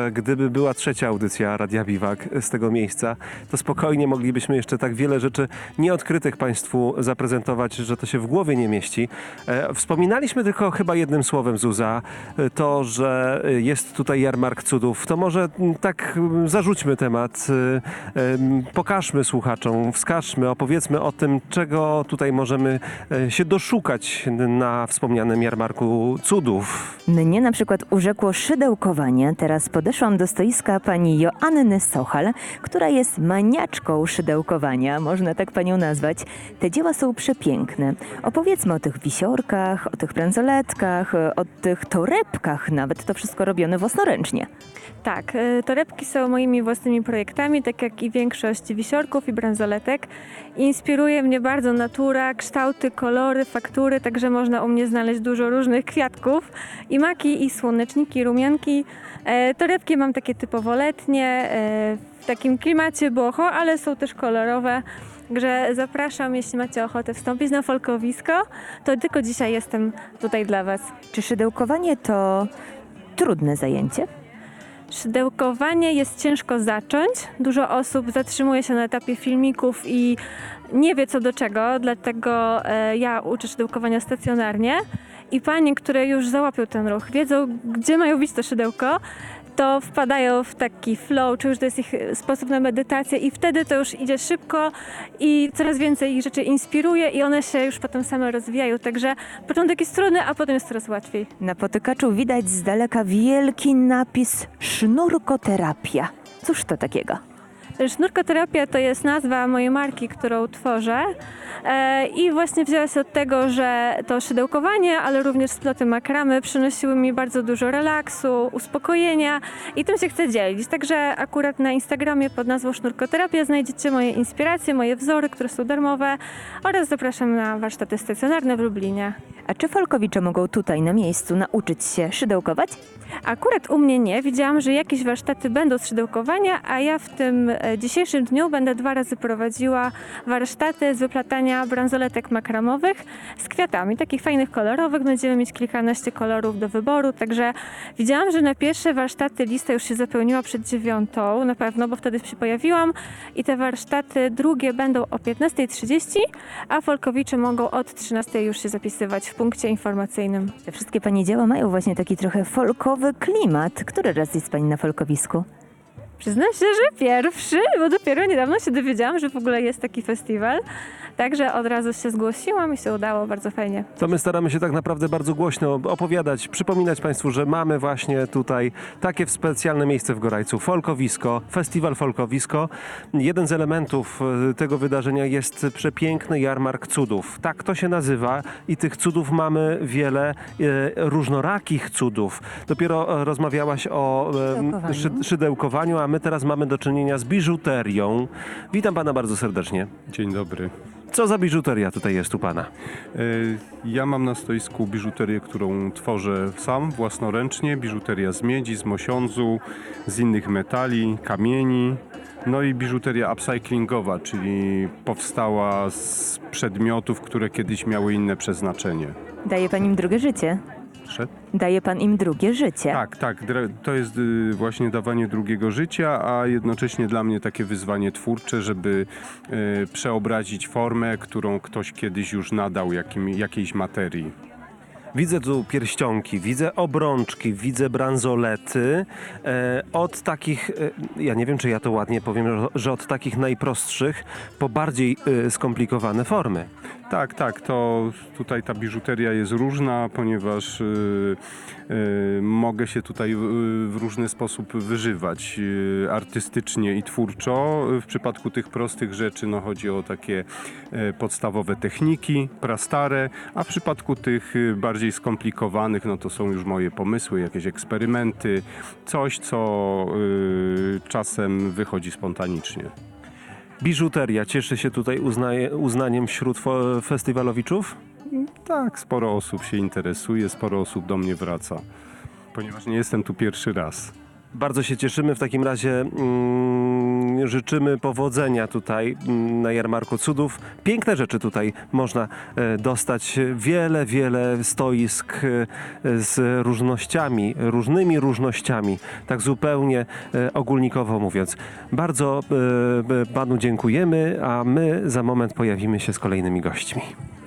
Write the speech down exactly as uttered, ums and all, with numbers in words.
że gdyby była trzecia audycja Radia Biwak z tego miejsca, to spokojnie moglibyśmy jeszcze tak wiele rzeczy nieodkrytych Państwu zaprezentować, że to się w głowie nie mieści. E, wspominaliśmy tylko chyba jednym słowem, Zuza, to, że jest tutaj jarmark cudów. To może tak zarzućmy temat, e, e, pokażmy słuchaczom, wskażmy, opowiedzmy o tym, czego tutaj możemy się doszukać na wspomnianym jarmarku cudów. Mnie na przykład urzekło szydełkowanie. Teraz podeszłam do stoiska pani Joanny Sochal, która jest maniaczką szydełkowania, można tak panią nazwać. Te dzieła są przepiękne. Opowiedzmy o tych wisiorkach, o tych bransoletkach, o tych torebkach nawet. To wszystko robione własnoręcznie. Tak, torebki są moimi własnymi projektami, tak jak i większość wisiorków i bransoletek. Inspiruje mnie bardzo natura, kształty, kolory, faktury, także można u mnie znaleźć dużo różnych kwiatków i maki, i słoneczniki, rumianki. E, torebki mam takie typowo letnie, e, w takim klimacie boho, ale są też kolorowe. Także zapraszam, jeśli macie ochotę wstąpić na folkowisko, to tylko dzisiaj jestem tutaj dla Was. Czy szydełkowanie to trudne zajęcie? Szydełkowanie jest ciężko zacząć. Dużo osób zatrzymuje się na etapie filmików i nie wie co do czego, dlatego e, ja uczę szydełkowania stacjonarnie i panie, które już załapią ten ruch, wiedzą gdzie mają bić to szydełko, to wpadają w taki flow, czy już to jest ich sposób na medytację i wtedy to już idzie szybko i coraz więcej ich rzeczy inspiruje i one się już potem same rozwijają. Także początek jest trudny, a potem jest coraz łatwiej. Na potykaczu widać z daleka wielki napis sznurkoterapia. Cóż to takiego? Sznurkoterapia to jest nazwa mojej marki, którą tworzę e, i właśnie wzięła się od tego, że to szydełkowanie, ale również sploty makramy przynosiły mi bardzo dużo relaksu, uspokojenia i tym się chcę dzielić. Także akurat na Instagramie pod nazwą Sznurkoterapia znajdziecie moje inspiracje, moje wzory, które są darmowe oraz zapraszam na warsztaty stacjonarne w Lublinie. A czy folkowicze mogą tutaj na miejscu nauczyć się szydełkować? Akurat u mnie nie. Widziałam, że jakieś warsztaty będą z szydełkowania, a ja w tym dzisiejszym dniu będę dwa razy prowadziła warsztaty z wyplatania bransoletek makramowych z kwiatami, takich fajnych, kolorowych. Będziemy mieć kilkanaście kolorów do wyboru, także widziałam, że na pierwsze warsztaty lista już się zapełniła przed dziewiątą, na pewno, bo wtedy się pojawiłam i te warsztaty drugie będą o piętnasta trzydzieści, a folkowicze mogą od trzynastej już się zapisywać w punkcie informacyjnym. Te wszystkie pani dzieła mają właśnie taki trochę folkowy klimat. Który raz jest pani na folkowisku? Przyznam się, że pierwszy, bo dopiero niedawno się dowiedziałam, że w ogóle jest taki festiwal. Także od razu się zgłosiłam i się udało, bardzo fajnie. To my staramy się tak naprawdę bardzo głośno opowiadać, przypominać Państwu, że mamy właśnie tutaj takie specjalne miejsce w Gorajcu, folkowisko, festiwal folkowisko. Jeden z elementów tego wydarzenia jest przepiękny jarmark cudów. Tak to się nazywa i tych cudów mamy wiele, e, różnorakich cudów. Dopiero rozmawiałaś o e, szy, szydełkowaniu, a my teraz mamy do czynienia z biżuterią. Witam Pana bardzo serdecznie. Dzień dobry. Co za biżuteria tutaj jest u Pana? Ja mam na stoisku biżuterię, którą tworzę sam, własnoręcznie. Biżuteria z miedzi, z mosiądzu, z innych metali, kamieni. No i biżuteria upcyclingowa, czyli powstała z przedmiotów, które kiedyś miały inne przeznaczenie. Daje pan im drugie życie. Szedł? Daje pan im drugie życie. Tak, tak. To jest właśnie dawanie drugiego życia, a jednocześnie dla mnie takie wyzwanie twórcze, żeby przeobrazić formę, którą ktoś kiedyś już nadał jakim, jakiejś materii. Widzę tu pierścionki, widzę obrączki, widzę bransolety. E, od takich, e, ja nie wiem, czy ja to ładnie powiem, że od takich najprostszych po bardziej e, skomplikowane formy. Tak, tak, to tutaj ta biżuteria jest różna, ponieważ y, y, mogę się tutaj w, w różny sposób wyżywać y, artystycznie i twórczo. W przypadku tych prostych rzeczy no, chodzi o takie y, podstawowe techniki, prastare, a w przypadku tych y, bardziej skomplikowanych no, to są już moje pomysły, jakieś eksperymenty, coś co y, czasem wychodzi spontanicznie. Biżuteria cieszy się tutaj uznaje, uznaniem wśród fo- festiwalowiczów? Tak, sporo osób się interesuje, sporo osób do mnie wraca, ponieważ nie jestem tu pierwszy raz. Bardzo się cieszymy. W takim razie mm, życzymy powodzenia tutaj mm, na Jarmarku Cudów. Piękne rzeczy tutaj można e, dostać. Wiele, wiele stoisk e, z różnościami, różnymi różnościami, tak zupełnie e, ogólnikowo mówiąc. Bardzo e, panu dziękujemy, a my za moment pojawimy się z kolejnymi gośćmi.